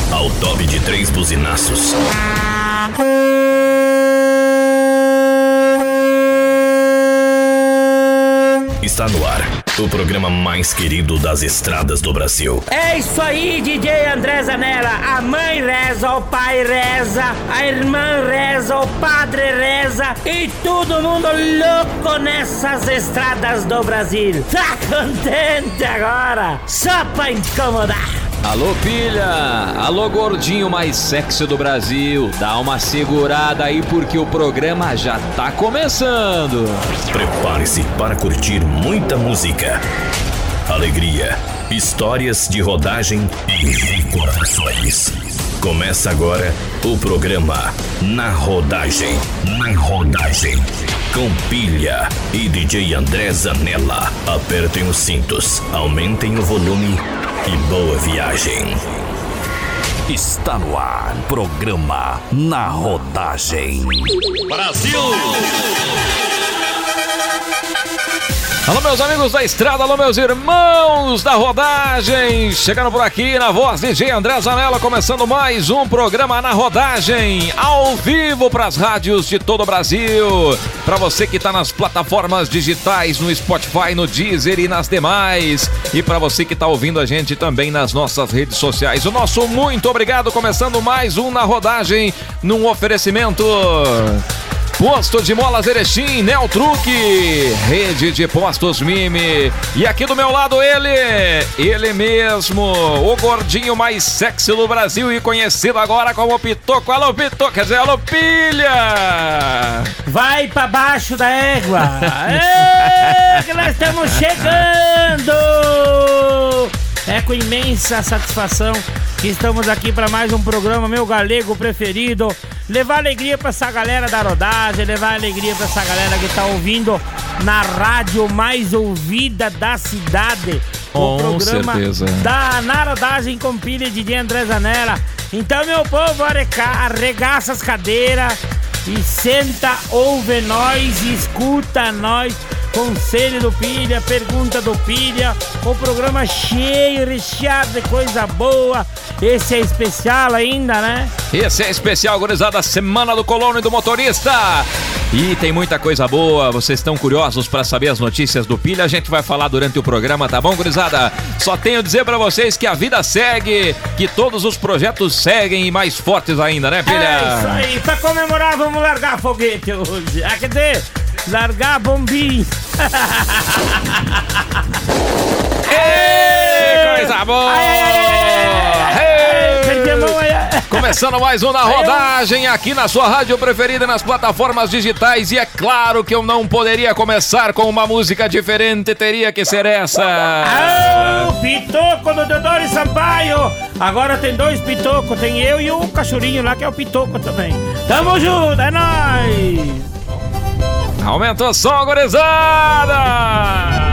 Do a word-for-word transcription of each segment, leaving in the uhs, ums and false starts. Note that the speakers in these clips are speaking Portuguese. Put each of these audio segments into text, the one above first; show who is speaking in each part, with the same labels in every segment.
Speaker 1: ao top de três buzinaços. Está no ar, o programa mais querido das estradas do Brasil.
Speaker 2: É isso aí, D J André Zanella. A mãe reza, o pai reza, a irmã reza, o padre reza e todo mundo louco nessas estradas do Brasil. Tá contente agora? Só pra incomodar.
Speaker 3: Alô, pilha! Alô, gordinho mais sexy do Brasil! Dá uma segurada aí porque o programa já tá começando!
Speaker 1: Prepare-se para curtir muita música, alegria, histórias de rodagem e recordações. Começa agora o programa Na Rodagem. Na Rodagem. Com Pilha e D J André Zanella. Apertem os cintos, aumentem o volume e boa viagem.
Speaker 4: Está no ar, programa Na Rodagem.
Speaker 1: Brasil!
Speaker 3: Alô, meus amigos da estrada, alô, meus irmãos da rodagem, chegando por aqui na voz D J André Zanella, começando mais um programa Na Rodagem, ao vivo para as rádios de todo o Brasil, para você que está nas plataformas digitais, no Spotify, no Deezer e nas demais, e para você que está ouvindo a gente também nas nossas redes sociais. O nosso muito obrigado, começando mais um Na Rodagem, num oferecimento... Posto de Molas Erechim, Neotruque, Rede de Postos Mime. E aqui do meu lado ele, ele mesmo, o gordinho mais sexy do Brasil e conhecido agora como Pitoco. Alô, Pitoco, quer dizer, alô, Pilha!
Speaker 2: Vai pra baixo da égua! É, que nós estamos chegando! É com imensa satisfação que estamos aqui para mais um programa, meu galego preferido. Levar alegria para essa galera da rodagem, levar alegria para essa galera que tá ouvindo na rádio mais ouvida da cidade.
Speaker 3: Com
Speaker 2: o programa
Speaker 3: certeza.
Speaker 2: Da Na Rodagem com Pilha de D J André Zanella. Então, meu povo, arregaça as cadeiras e senta, ouve nós e escuta nós. Conselho do Pilha, pergunta do Pilha, o programa cheio, recheado de coisa boa. Esse é especial ainda, né?
Speaker 3: Esse é especial, gurizada, Semana do Colono e do Motorista. E tem muita coisa boa, vocês estão curiosos para saber as notícias do Pilha? A gente vai falar durante o programa, tá bom, gurizada? Só tenho a dizer para vocês que a vida segue, que todos os projetos seguem e mais fortes ainda, né, Pilha?
Speaker 2: É isso aí, pra comemorar vamos largar foguete hoje. Ah, quer dizer, largar bombinha.
Speaker 3: Ei, coisa boa!
Speaker 2: Ai, ai, ai, ai, perdi a mão, ai, ai.
Speaker 3: Começando mais um Na Rodagem aqui na sua rádio preferida, nas plataformas digitais. E é claro que eu não poderia começar com uma música diferente, teria que ser essa.
Speaker 2: Ah, o Pitoco do Dodori Sampaio. Agora tem dois Pitocos, tem eu e o cachorrinho lá que é o Pitoco também. Tamo junto, é nóis!
Speaker 3: Aumenta o som, gurizada!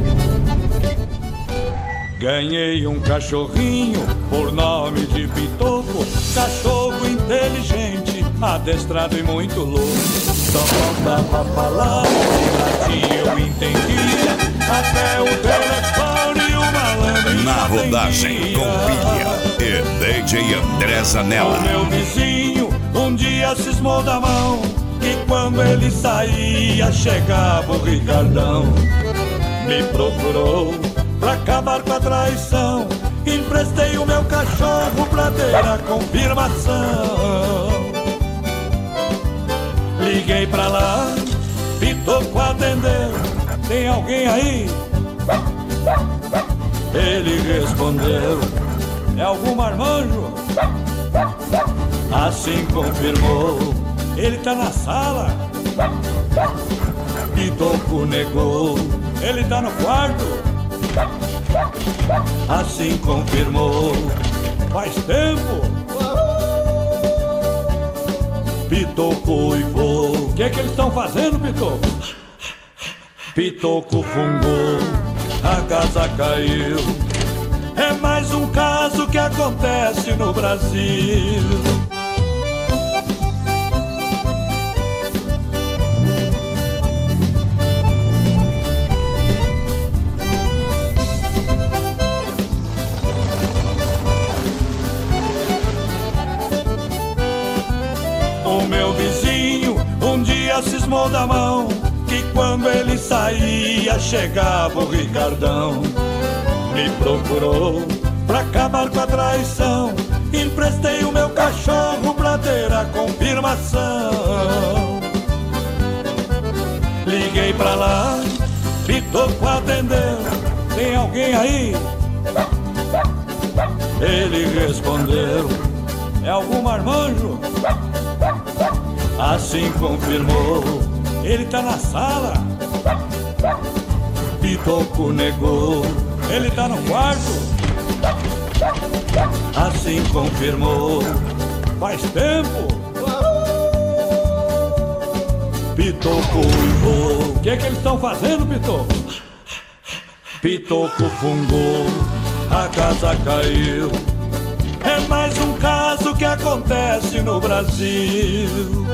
Speaker 5: Ganhei um cachorrinho por nome de Pitoco, cachorro inteligente, adestrado e muito louco. Só faltava falar, de latim eu entendia, até o telefone e o malandro
Speaker 4: Na Rodagem com Pilha e D J André Zanella.
Speaker 5: O meu vizinho um dia cismou da mão, que quando ele saía chegava o Ricardão. Me procurou pra acabar com a traição, emprestei o meu cachorro pra ter a confirmação. Liguei pra lá, Pitoco atendeu, tem alguém aí? Ele respondeu, é algum marmanjo? Assim confirmou, ele tá na sala. Pitoco negou, ele tá no quarto. Assim confirmou, faz tempo. Pitoco e vou. O que é que eles estão fazendo, Pitoco? Pitoco fungou, a casa caiu. É mais um caso que acontece no Brasil. O meu vizinho um dia cismou da mão, que quando ele saía chegava o Ricardão. Me procurou pra acabar com a traição, emprestei o meu cachorro pra ter a confirmação. Liguei pra lá, Pitoco atendeu, tem alguém aí? Ele respondeu, é algum marmanjo? Assim confirmou, ele tá na sala. Pitoco negou, ele tá no quarto. Assim confirmou, faz tempo. Pitoco uivou, o que é que eles estão fazendo, Pitoco? Pitoco fungou, a casa caiu. É mais um caso que acontece no Brasil.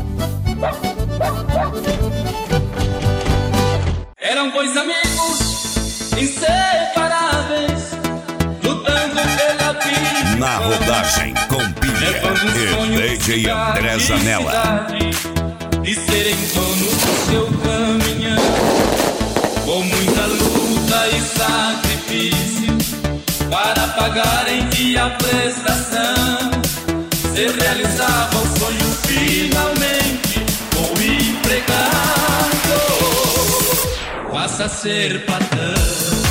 Speaker 6: Eram dois amigos inseparáveis, lutando pela vida.
Speaker 4: Na rodagem com pilha e D J André Zanella.
Speaker 6: De serem donos do seu caminhão, com muita luta e sacrifício, para pagarem de a prestação. Se realizava o sonho finalmente, o empregado passa a ser patrão.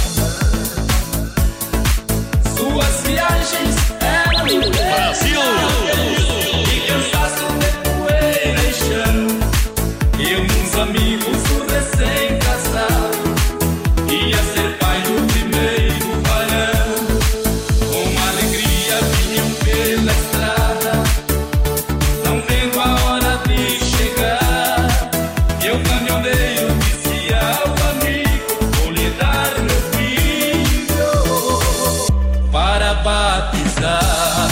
Speaker 6: Suas viagens eram Brasil e cansaço de poeira e chão. E uns amigos do recém-casado ia ser pai do primeiro varão. Com alegria vinham pela estrada, não vendo a hora de chegar. E o caminhoneiro disse ao amigo, vou lhe dar meu filho para batizar.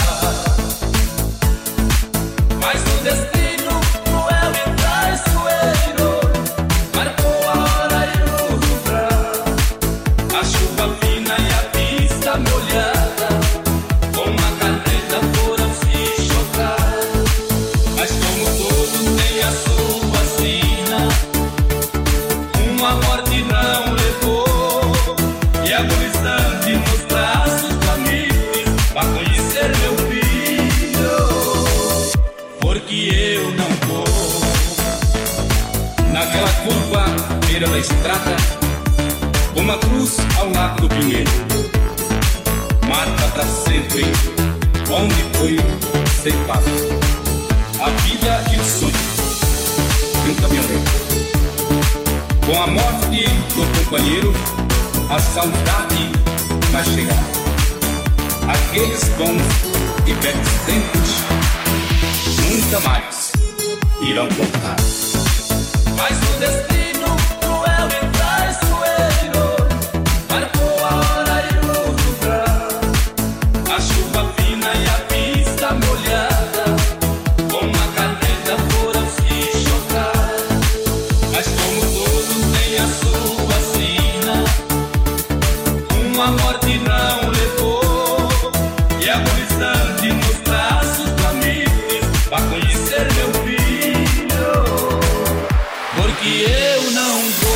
Speaker 6: Mas o destino cruel e traiçoeiro marcou a hora e o lugar. A chuva fina e a pista molhada, com a carreta foram se chocar. Mas como todos têm a sua sina, uma morte não levou. E agonizante nos braços do amigo, pra conhecer meu filho, porque eu não vou. Naquela curva, beira da estrada, uma cruz ao lado do pinheiro, marca pra sempre onde foi ceifado a vida e o sonho de um caminhoneiro. Com a morte do companheiro, a saudade vai chegar. Aqueles bons e velhos tempos nunca mais irão voltar. Mas o destino cruel e traiçoeiro marcou a hora e o lugar. A chuva fina e a pista molhada, com a carreta foram se chocar. Mas como todos têm a sua sina, uma morte não levou. E agonizante nos braços do amigo, pra conhecer meu filho, porque eu não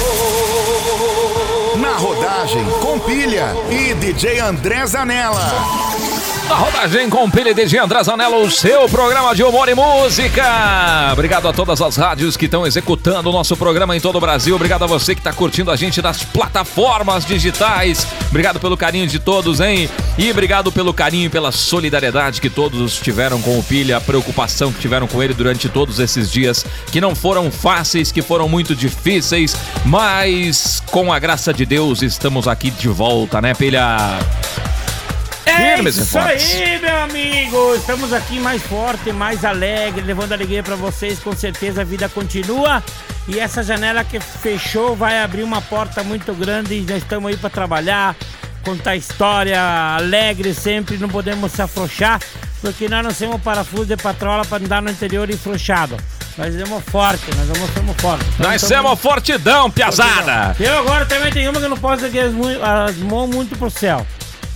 Speaker 6: vou.
Speaker 4: Na rodagem com pilha e D J André Zanella.
Speaker 3: Na rodagem com pilha e D J André Zanella, o seu programa de humor e música. Obrigado a todas as rádios que estão executando o nosso programa em todo o Brasil. Obrigado a você que está curtindo a gente nas plataformas digitais. Obrigado pelo carinho de todos, hein? E obrigado pelo carinho e pela solidariedade que todos tiveram com o Pilha, a preocupação que tiveram com ele durante todos esses dias, que não foram fáceis, que foram muito difíceis, mas com a graça de Deus estamos aqui de volta, né, Pilha?
Speaker 2: É isso aí, meu amigo. Estamos aqui mais forte, mais alegre, levando alegria pra vocês. Com certeza a vida continua. E essa janela que fechou vai abrir uma porta muito grande. Nós estamos aí pra trabalhar, contar história alegre sempre. Não podemos se afrouxar, porque nós não somos parafuso de patrola pra andar no interior enfrouxado. Nós somos fortes, nós somos, somos fortes. Então,
Speaker 3: nós somos tamo... fortidão, piazada.
Speaker 2: Eu agora também tenho uma que eu não posso erguer as, as mãos muito pro céu.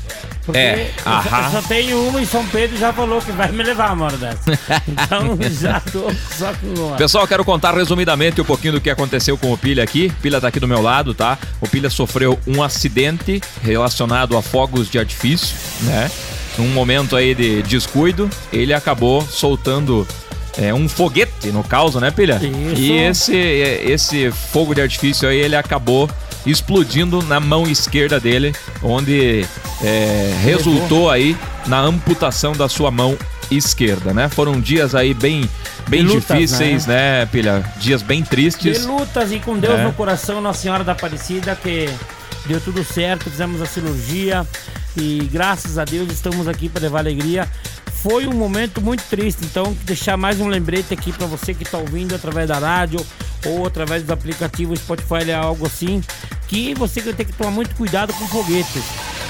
Speaker 2: Porque
Speaker 3: É,
Speaker 2: eu, só, eu só tenho uma e São Pedro já falou que vai me levar uma hora dessa. Então já tô só com uma.
Speaker 3: Pessoal, quero contar resumidamente um pouquinho do que aconteceu com o Pilha aqui. O Pilha tá aqui do meu lado, tá? O Pilha sofreu um acidente relacionado a fogos de artifício, né? Num momento aí de descuido, ele acabou soltando é, um foguete, no caso, né, Pilha?
Speaker 2: Isso.
Speaker 3: E esse, esse fogo de artifício aí, ele acabou explodindo na mão esquerda dele, onde é, resultou aí na amputação da sua mão esquerda, né? Foram dias aí bem, bem
Speaker 2: lutas,
Speaker 3: difíceis, né? né, Pilha? Dias bem tristes.
Speaker 2: De lutas e com Deus
Speaker 3: É.
Speaker 2: no coração, Nossa Senhora da Aparecida, que deu tudo certo, fizemos a cirurgia e graças a Deus estamos aqui para levar alegria. Foi um momento muito triste, então deixar mais um lembrete aqui para você que está ouvindo através da rádio ou através do aplicativo Spotify, é algo assim, que você vai ter que tomar muito cuidado com foguetes.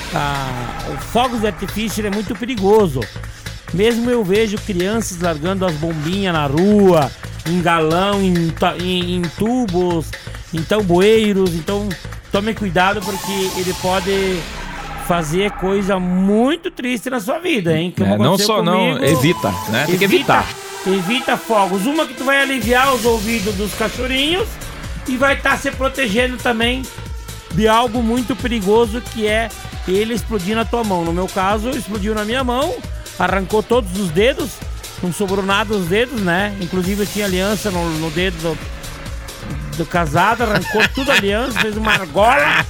Speaker 2: Ah, o fogos de artifício é muito perigoso. Mesmo eu vejo crianças largando as bombinhas na rua, em galão, em, em, em tubos, em tamboeiros. Então tome cuidado porque ele pode fazer coisa muito triste na sua vida, hein? Como
Speaker 3: É, não
Speaker 2: aconteceu
Speaker 3: só não,
Speaker 2: comigo.
Speaker 3: evita, né? Tem que evitar.
Speaker 2: Evita fogos. Uma que tu vai aliviar os ouvidos dos cachorrinhos e vai estar se protegendo também de algo muito perigoso, que é ele explodir na tua mão. No meu caso, explodiu na minha mão, arrancou todos os dedos, não sobrou nada dos dedos, né? Inclusive eu tinha aliança no, no dedo do, do casado, arrancou tudo a aliança, fez uma argola.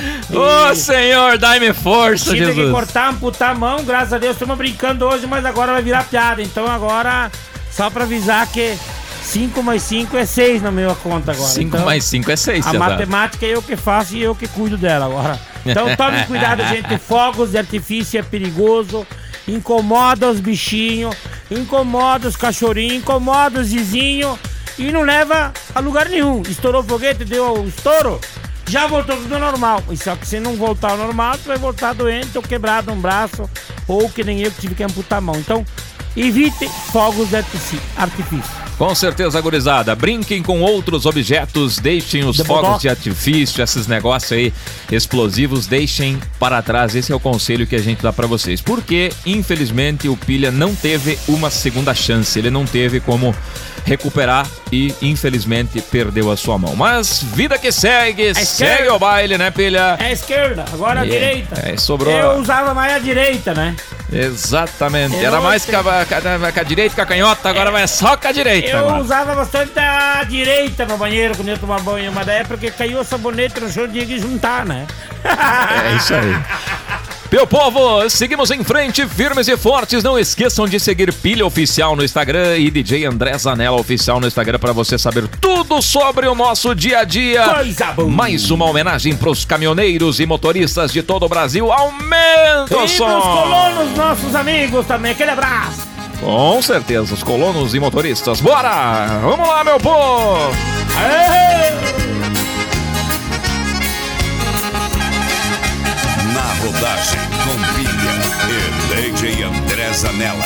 Speaker 3: Ô oh, Senhor, dai-me força,
Speaker 2: Tive
Speaker 3: Jesus.
Speaker 2: que cortar, amputar a mão, graças a Deus. Estamos brincando hoje, mas agora vai virar piada. Então agora, só pra avisar que cinco mais cinco é seis na minha conta agora.
Speaker 3: cinco
Speaker 2: então,
Speaker 3: mais cinco é seis,
Speaker 2: a
Speaker 3: César.
Speaker 2: matemática é eu que faço e eu que cuido dela agora. Então tome cuidado, gente. Fogos de artifício é perigoso. Incomoda os bichinhos, incomoda os cachorrinhos, incomoda os vizinhos e não leva a lugar nenhum. Estourou o foguete, deu o estouro, já voltou tudo ao normal. E só que se não voltar ao normal, tu vai voltar doente ou quebrado um braço, ou que nem eu que tive que amputar a mão. Então, evite fogos de artifício.
Speaker 3: Com certeza, gurizada. Brinquem com outros objetos, deixem os
Speaker 2: The
Speaker 3: fogos
Speaker 2: Bodoc.
Speaker 3: de artifício, esses negócios aí explosivos, deixem para trás. Esse é o conselho que a gente dá pra vocês. Porque, infelizmente, o Pilha não teve uma segunda chance. Ele não teve como recuperar e, infelizmente, perdeu a sua mão. Mas, vida que segue, segue o baile, né, Pilha?
Speaker 2: É a esquerda, agora a
Speaker 3: É,
Speaker 2: direita.
Speaker 3: é, sobrou.
Speaker 2: Eu usava mais a direita, né?
Speaker 3: Exatamente.
Speaker 2: Eu
Speaker 3: Era mais
Speaker 2: tenho-
Speaker 3: com a, com a- com a direita, com a canhota, agora vai só com a direita.
Speaker 2: Eu
Speaker 3: agora.
Speaker 2: usava bastante a direita no banheiro quando eu tomava banho, mas daí é porque caiu o sabonete no chão, tinha que juntar, né?
Speaker 3: É isso aí. Meu povo, seguimos em frente, firmes e fortes. Não esqueçam de seguir Pilha Oficial no Instagram e D J André Zanella Oficial no Instagram para você saber tudo sobre o nosso dia a dia.
Speaker 2: Coisa boa.
Speaker 3: Mais uma homenagem para os caminhoneiros e motoristas de todo o Brasil. Aumenta
Speaker 2: E
Speaker 3: o
Speaker 2: pros
Speaker 3: som!
Speaker 2: colonos, nossos amigos também, aquele abraço.
Speaker 3: Com certeza, os colonos e motoristas. Bora! Vamos lá, meu povo!
Speaker 2: Aê!
Speaker 4: Na rodagem com Pilha e D J André Zanella.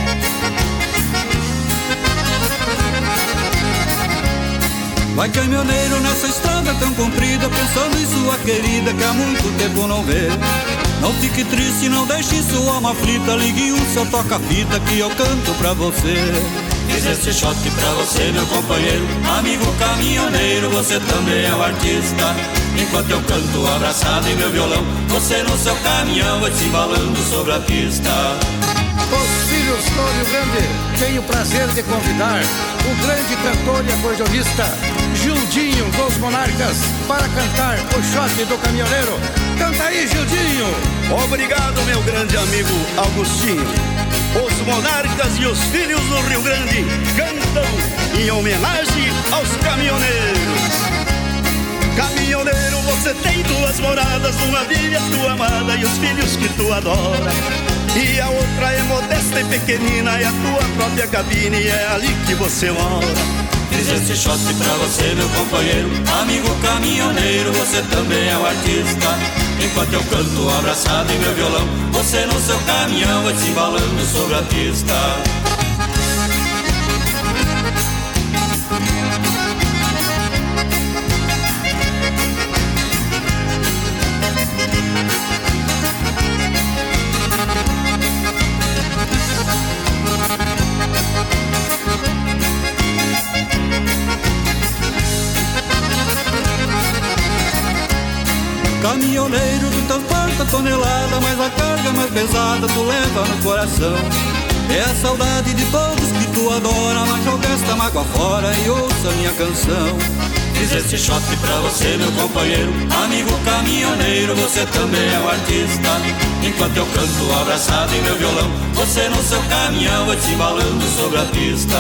Speaker 5: Vai caminhoneiro nessa estrada tão comprida, pensando em sua querida que há muito tempo não vê. Não fique triste, não deixe sua alma aflita, ligue o seu toca-fita que eu canto pra você. Fiz esse shot pra você, meu companheiro, amigo caminhoneiro, você também é um artista. Enquanto eu canto abraçado em meu violão, você no seu caminhão vai se embalando sobre a pista.
Speaker 7: Os filhos do Rio Grande, tenho o prazer de convidar o grande cantor e acordeonista Gildinho dos Monarcas para cantar o shot do caminhoneiro. Canta aí, Gildinho!
Speaker 8: Obrigado, meu grande amigo Augustinho. Os Monarcas e os filhos do Rio Grande cantam em homenagem aos caminhoneiros. Caminhoneiro, você tem duas moradas, uma vila tua amada e os filhos que tu adora. E a outra é modesta e pequenina, é a tua própria cabine e é ali que você mora.
Speaker 5: Fiz esse shot pra você, meu companheiro, amigo caminhoneiro, você também é um artista. Enquanto eu canto abraçado em meu violão, você no seu caminhão vai se embalando sobre a pista. mas a carga mais pesada tu leva no coração. É a saudade de todos que tu adora, mas joga esta mágoa fora e ouça minha canção. Fiz esse shot pra você, meu companheiro, amigo caminhoneiro, você também é um artista. Enquanto eu canto abraçado em meu violão, você no seu caminhão vai se embalando sobre a pista.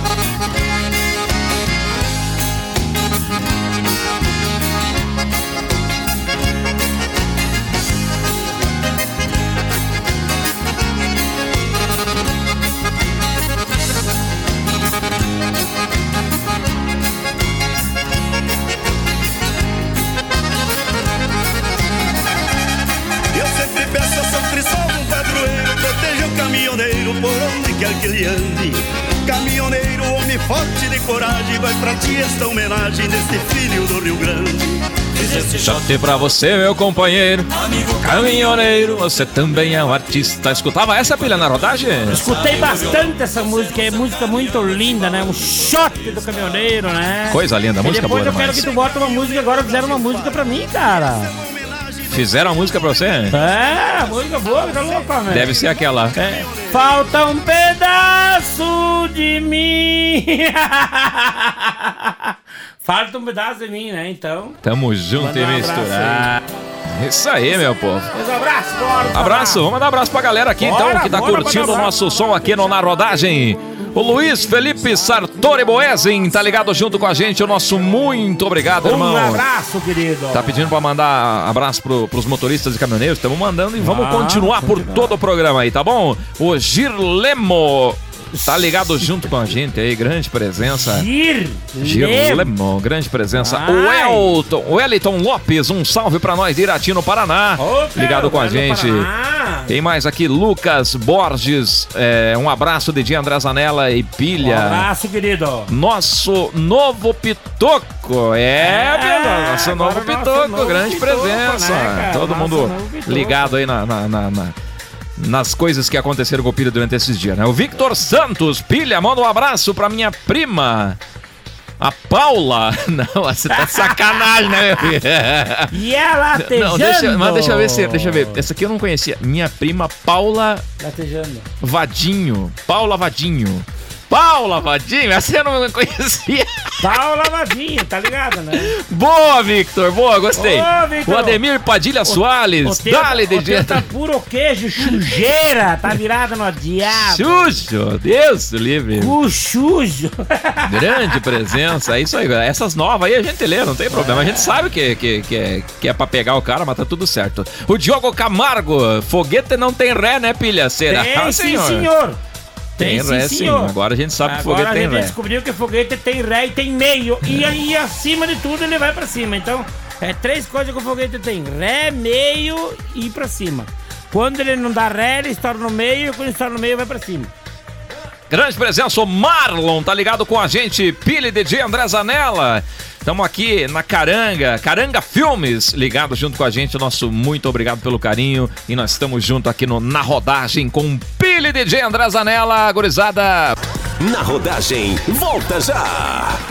Speaker 8: Por onde quer que ele ande, caminhoneiro, homem forte de coragem, vai pra ti esta homenagem deste filho do Rio Grande.
Speaker 3: Shot pra você, meu companheiro, caminhoneiro, você também é um artista. Escutava essa, Pilha, na rodagem?
Speaker 2: Escutei bastante essa música, é música muito linda, né? Um shot do caminhoneiro, né?
Speaker 3: Coisa linda, música boa demais.
Speaker 2: Depois eu quero que tu bota uma música, agora fizeram uma música pra mim, cara.
Speaker 3: Fizeram a música pra você?
Speaker 2: É, música boa, tá louco, velho.
Speaker 3: Deve ser aquela.
Speaker 2: É. Falta um pedaço de mim. Falta um pedaço de mim, né? Então.
Speaker 3: Tamo junto e misturado. Isso aí, meu povo.
Speaker 2: Um abraço, bora.
Speaker 3: Abraço, vamos mandar um abraço pra galera aqui, bora, então, que tá bora, curtindo o nosso som aqui no Na Rodagem. O Luiz Felipe Sartori Boesin tá ligado junto com a gente. O nosso muito obrigado, irmão.
Speaker 2: Um abraço, querido.
Speaker 3: Tá pedindo pra mandar abraço pro, pros motoristas e caminhoneiros. Estamos mandando e vamos ah, continuar por todo o programa aí, tá bom? O Girlemo tá ligado junto com a gente aí, grande presença.
Speaker 2: Gir
Speaker 3: Girlemo, grande presença. Ai. O Elton, o Wellington Lopes, um salve pra nós de Irati, no Paraná. Ô, ligado com a gente. Tem mais aqui, Lucas Borges, é, um abraço de Dia André Zanella e Pilha.
Speaker 2: Um abraço, querido.
Speaker 3: Nosso novo Pitoco, é, é nosso novo Pitoco, novo grande pitoco, presença. Né, todo nosso mundo ligado aí na... na, na, na nas coisas que aconteceram com o Pilha durante esses dias, né? O Victor Santos, Pilha, manda um abraço pra minha prima, a Paula. Não, você tá de sacanagem, né, meu filho?
Speaker 2: E ela latejando.
Speaker 3: Não, deixa, mas deixa eu ver se, deixa eu ver. Essa aqui eu não conhecia. Minha prima Paula
Speaker 2: latejando.
Speaker 3: Vadinho. Paula Vadinho. Paula Vadinho, essa eu não conhecia.
Speaker 2: Paula Vadinho, tá ligado, né?
Speaker 3: Boa, Victor, boa, gostei.
Speaker 2: Boa, Victor.
Speaker 3: O Ademir Padilha o, Soares, dale de dia.
Speaker 2: Tá puro queijo, sujeira, tá virada no diabo.
Speaker 3: Sujo, Deus do livre.
Speaker 2: O sujo.
Speaker 3: Grande presença, é isso aí. Essas novas aí a gente lê, não tem problema. A gente sabe que, que, que, é, que é pra pegar o cara, mas tá tudo certo. O Diogo Camargo, foguete não tem ré, né, Pilha? Será?
Speaker 2: Tem, ah, senhor. Sim, senhor.
Speaker 3: Tem, tem ré, sim. Agora a gente sabe que foguete tem ré.
Speaker 2: Agora a gente descobriu que foguete tem ré e tem meio. E aí, acima de tudo, ele vai pra cima. Então, é três coisas que o foguete tem: ré, meio e pra cima. Quando ele não dá ré, ele estoura no meio. E quando ele estoura no meio, vai pra cima.
Speaker 3: Grande presença, o Marlon tá ligado com a gente. Pilha D J André Zanella. Estamos aqui na Caranga, Caranga Filmes, ligado junto com a gente. Nosso muito obrigado pelo carinho. E nós estamos junto aqui no Na Rodagem com Pilha D J André Zanella, gurizada.
Speaker 1: Na Rodagem, volta já!